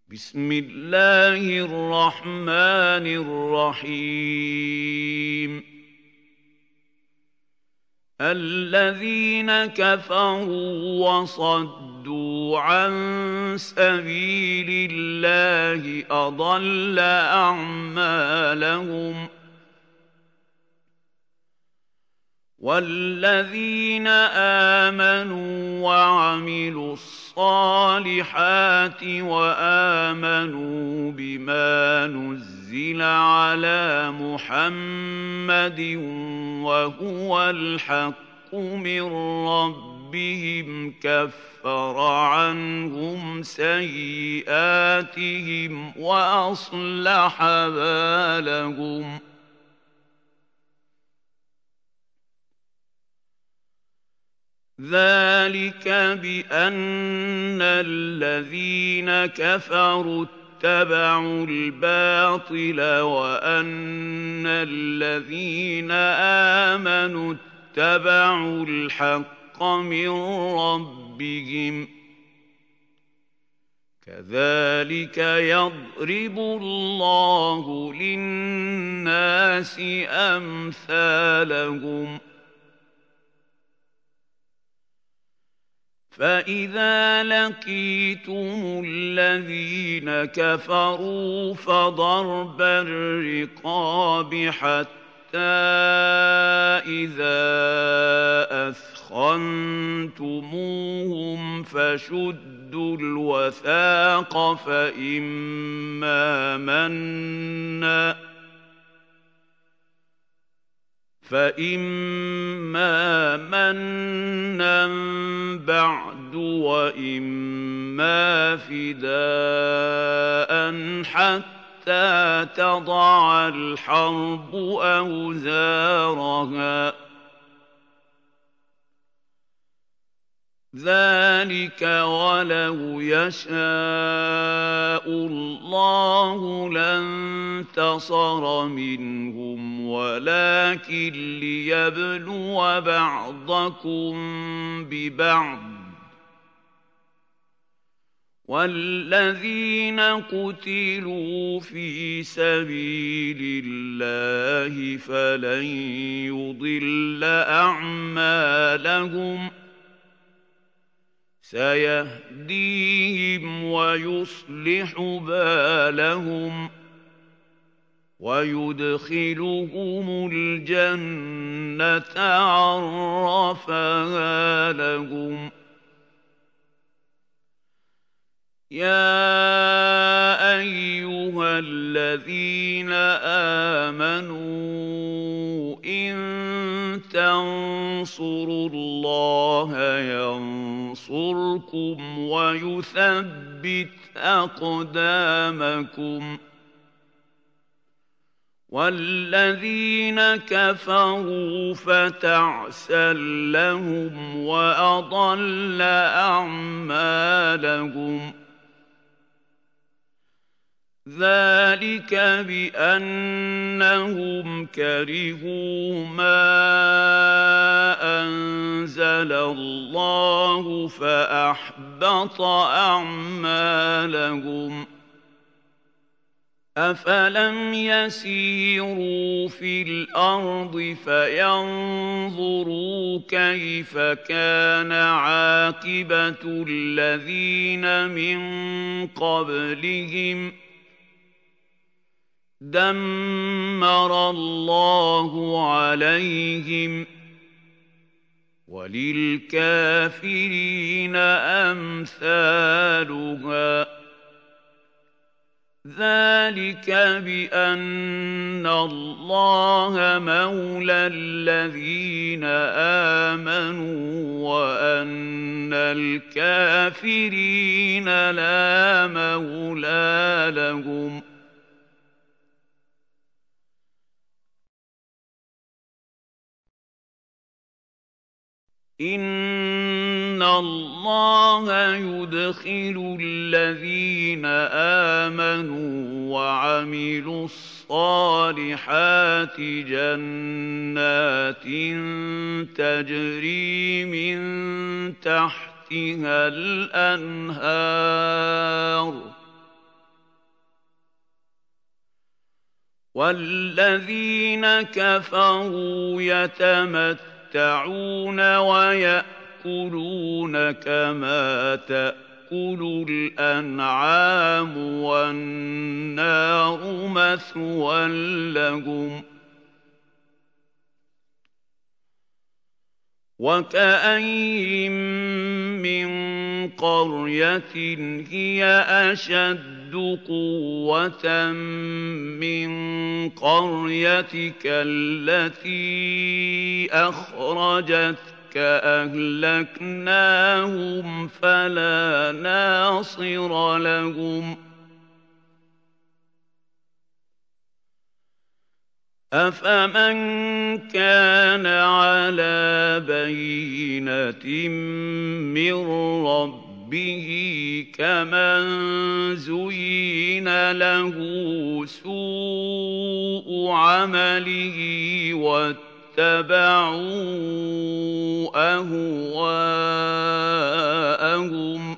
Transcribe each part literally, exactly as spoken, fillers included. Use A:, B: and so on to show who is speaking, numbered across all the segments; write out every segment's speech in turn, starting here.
A: بسم الله الرحمن الرحيم الذين كفروا وصدوا عن سبيل الله أضل أعمالهم والذين آمنوا وعملوا الصالحات وآمنوا بما نزل على محمد وهو الحق من ربهم كفر عنهم سيئاتهم وأصلح بالهم ذلك بأن الذين كفروا اتبعوا الباطل وأن الذين آمنوا اتبعوا الحق من ربهم كذلك يضرب الله للناس أمثالهم فإذا لقيتم الذين كفروا فضرب الرقاب حتى إذا أثخنتموهم فشدوا الوثاق فإما منا فإما منا بعد وإما فداء حتى تضع الحرب أوزارها ذلك ولو يشاء الله لانتصر منهم ولكن ليبلو بعضكم ببعض والذين قتلوا في سبيل الله فلن يضل أعمالهم سيهديهم ويصلح بالهم ويدخلهم الجنة عرفها لهم يا أيها الذين آمنوا إن تنصروا الله ينصركم ويثبت أقدامكم والذين كفروا فتعسا لهم وأضل أعمالهم ذلك بأنهم كرهوا ما أنزل الله فأحبط أعمالهم أفلم يسيروا في الأرض فينظروا كيف كان عاقبة الذين من قبلهم دمر الله عليهم وللكافرين أمثالها ذلك بأن الله مولى الذين آمنوا وأن الكافرين لا مولى لهم إن الله يدخل الذين آمنوا وعملوا الصالحات جنات تجري من تحتها الأنهار وَالَّذِينَ كَفَرُوا يَتَمَتَّعُونَ وَيَأْكُلُونَ كَمَا تَأْكُلُ الْأَنْعَامُ وَالنَّارُ مَثْوًى لَّهُمْ ۚ وَكَأَيِّن مِّن قَرْيَةٍ هِيَ أَشَدُّ قُوَّةً مِّن قَرْيَتِكَ الَّتِي أَخْرَجَتْكَ أَهْلَكْنَاهُمْ فَلَا نَاصِرَ لَهُمْ ۚ أَفَمَن كَانَ عَلَىٰ بَيِّنَةٍ مِّن رَّبِّهِ كَمَن زُيِّنَ لَهُ سُوءُ عَمَلِهِ وَاتَّبَعُوا أَهْوَاءَهُم ۚ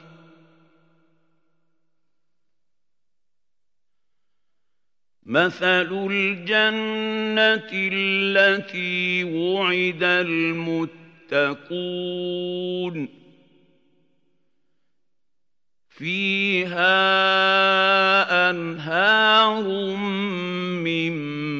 A: مَثَلُ الْجَنَّةِ الَّتِي وُعِدَ الْمُتَّقُونَ ۖ فِيهَا أَنْهَارٌ مِّن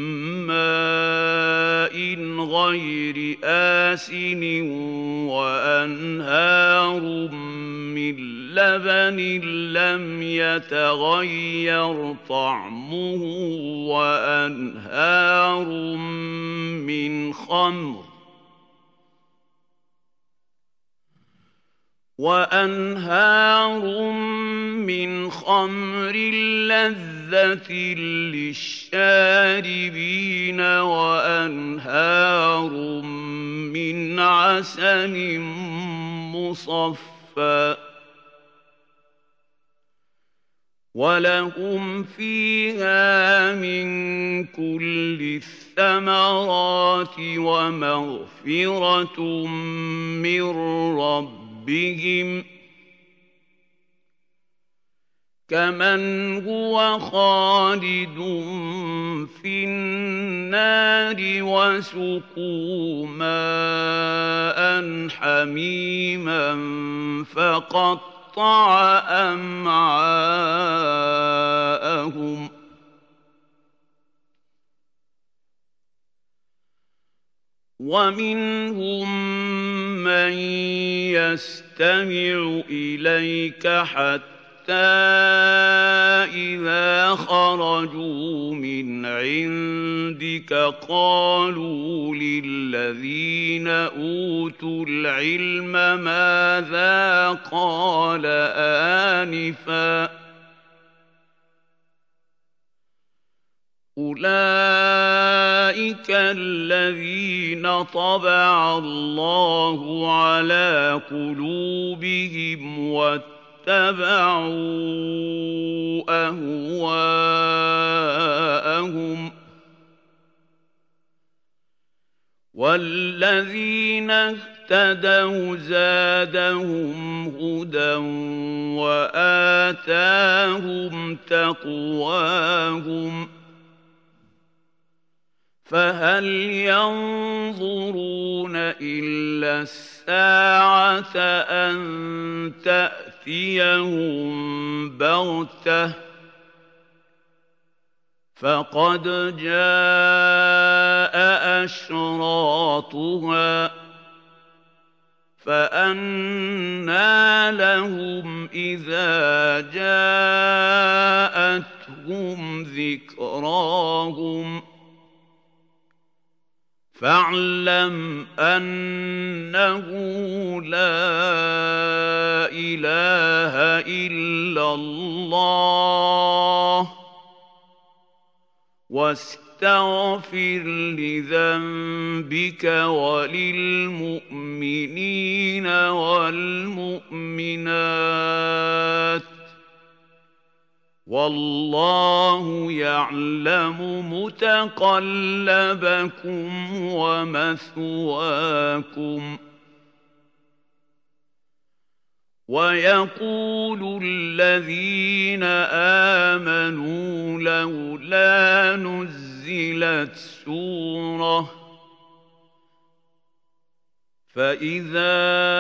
A: مَّاءٍ غَيْرِ آسِنٍ وَأَنْهَارٌ مِّن لَّبَنٍ لَّمْ يَتَغَيَّرْ طَعْمُهُ وَأَنْهَارٌ مِّنْ خَمْرٍ وَأَنْهَارٌ مِّنْ خَمْرٍ لَّذَّةٍ لِّلشَّارِبِينَ وَأَنْهَارٌ مِّنْ عَسَلٍ مُّصَفًّى ۖ وَلَهُمْ فِيهَا مِن كُلِّ الثَّمَرَاتِ وَمَغْفِرَةٌ مِّن رَّبِّهِمْ ۖ كَمَنْ هُوَ خَالِدٌ فِي النَّارِ وَسُقُوا مَاءً حَمِيمًا فَقَطَّعَ أَمْعَاءَهُمْ ۚ وَمِنْهُم مَّن يَسْتَمِعُ إِلَيْكَ حَتَّىٰ إِذَا خَرَجُوا مِنْ عِندِكَ قَالُوا لِلَّذِينَ أُوتُوا الْعِلْمَ مَاذَا قَالَ آنِفًا ۚ أُولَٰئِكَ الَّذِينَ طَبَعَ اللَّهُ عَلَىٰ قُلُوبِهِمْ وَاتَّبَعُوا أَهْوَاءَهُمْ ۚ وَالَّذِينَ اهْتَدَوْا زَادَهُمْ هُدًى وَآتَاهُمْ تَقْوَاهُمْ ۗ فَهَلْ يَنظُرُونَ إِلَّا السَّاعَةَ أَن تَأْتِيَهُم بَغْتَةً ۖ فَقَدْ جَاءَ أَشْرَاطُهَا ۚ فَأَنَّىٰ لَهُمْ إِذَا جَاءَتْهُمْ ذِكْرَاهُمْ ۚ فَاعْلَمْ أَنَّهُ لَا إِلَٰهَ إِلَّا اللَّهُ ۚ وَاسْتَغْفِرْ لِذَنبِكَ وَلِلْمُؤْمِنِينَ وَالْمُؤْمِنَاتِ ۗ وَاللَّهُ يَعْلَمُ مُتَقَلَّبَكُمْ وَمَثْوَاكُمْ ۚ وَيَقُولُ الَّذِينَ آمَنُوا لَوْلَا نُزِّلَ أنزلت سورة فإذا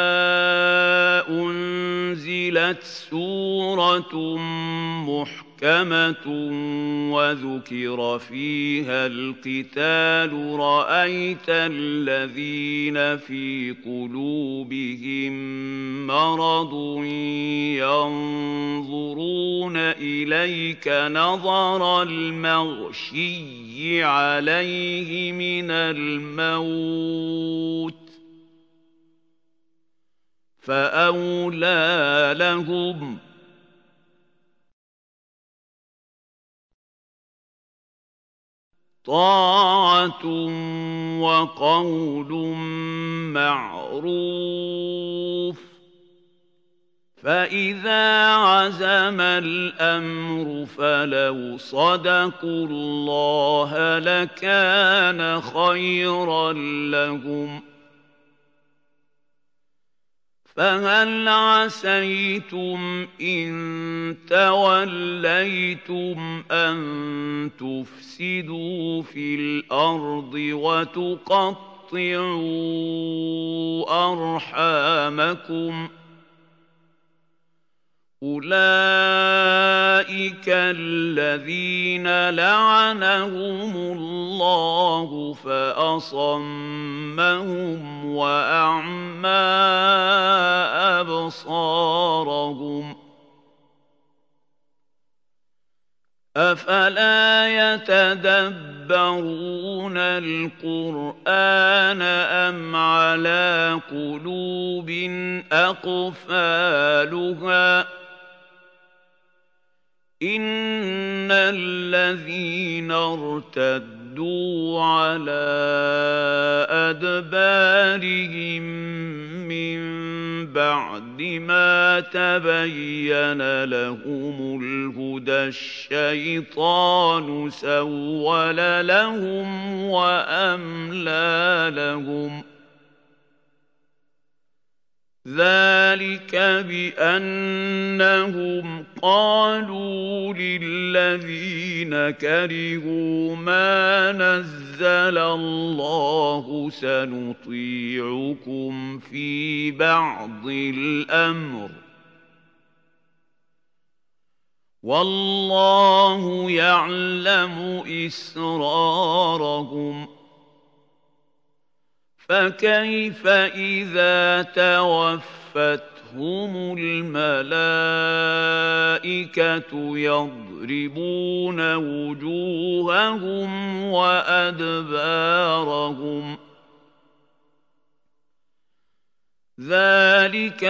A: أنزلت سورة محكمة وذكر فيها القتال رأيت الذين في قلوبهم مرض ينظرون إليك نظر المغشي عليه من الموت فأولى لهم طاعة وقول معروف فإذا عزم الأمر فلو صدقوا الله لكان خيرا لهم فهل عسيتم إن توليتم أن تفسدوا في الأرض وتقطعوا أرحامكم أولئك الذين لعنهم الله فأصمهم وأعمى أبصارهم أفلا يتدبرون القرآن أم على قلوب أقفالها إن الذين ارتدوا على أدبارهم من بعد ما تبين لهم الهدى الشيطان سول لهم وأملى لهم ذلك بأنهم قالوا للذين كرهوا ما نزل الله سنطيعكم في بعض الأمر والله يعلم إسرارهم فكيف إذا توفتهم الملائكة يضربون وجوههم وأدبارهم ذلك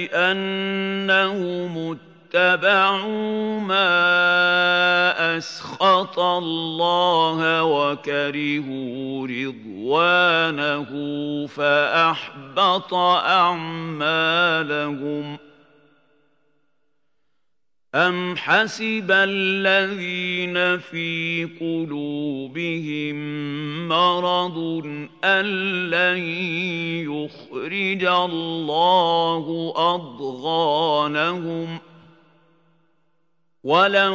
A: بأنهم اتبعوا ما أسخط الله وكرهوا رضوانه فأحبط أعمالهم أم حسب الذين في قلوبهم مرض أن لن يخرج الله أضغانهم ولو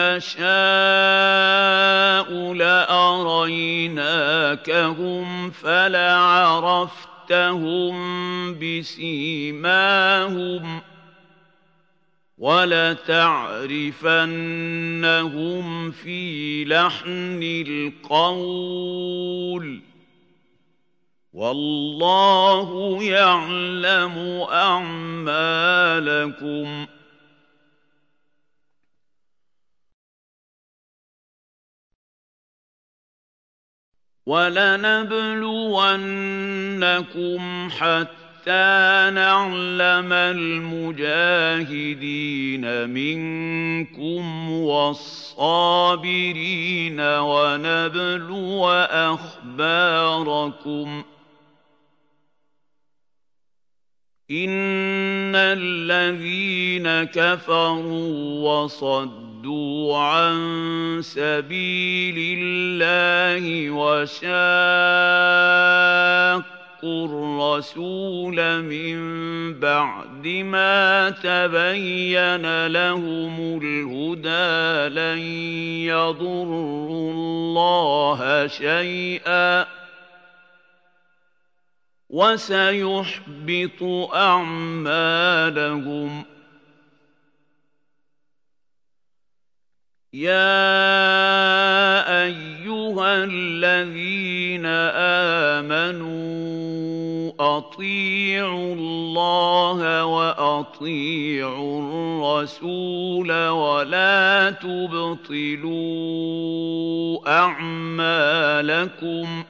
A: نشاء لأريناكهم فلعرفتهم بسيماهم ولتعرفنهم في لحن القول والله يعلم أعمالكم ولنبلونكم حتى نعلم المجاهدين منكم والصابرين ونبلو أخباركم إن الذين كفروا وصدوا عن سبيل الله وشاقوا الرسول من بعد ما تبين لهم الهدى لن يضروا الله شيئا وسيحبط أعمالهم. يا أيها الذين آمنوا أطيعوا الله وأطيعوا الرسول ولا تبطلوا أعمالكم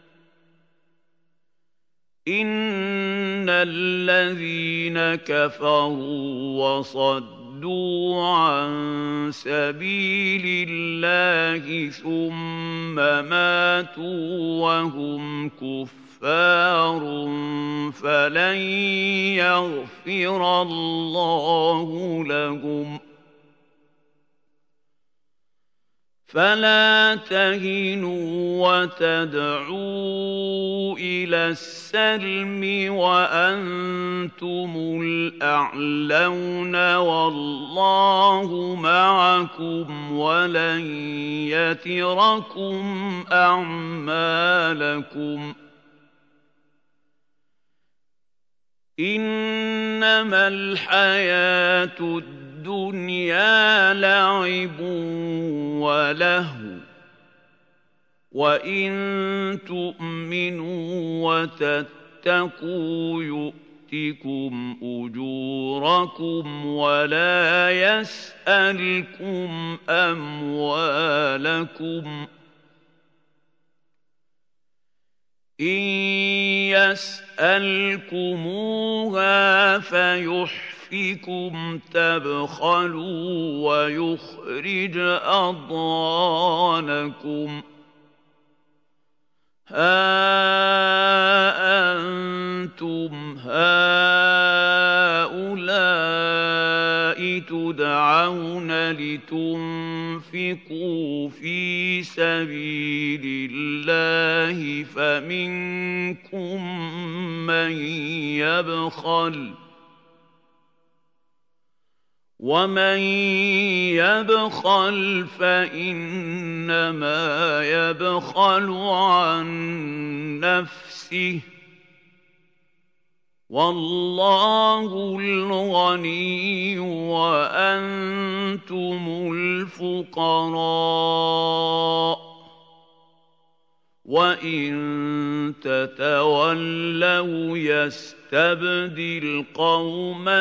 A: إن الذين كفروا وصدوا عن سبيل الله ثم ماتوا وهم كفار فلن يغفر الله لهم. فلا تهنوا وتدعوا إلى السلم وأنتم الأعلون والله معكم ولن يتركم أعمالكم. إنما الحياة الدنيا لعب ولهو وإن تؤمنوا وتتقوا يؤتكم أجوركم ولا يسألكم أموالكم. إن يسألكموها فيحفكم تبخلوا ويخرج أضغانكم. ها أنتم هؤلاء تدعون لتنفقوا في سبيل الله فمنكم من يبخل ومن يبخل فإنما يبخل عن نفسه والله الغني وأنتم الفقراء وإن تتولوا يستبدل قوما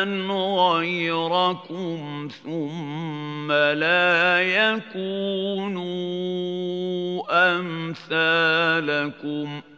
A: غيركم ثم لا يكونوا أمثالكم.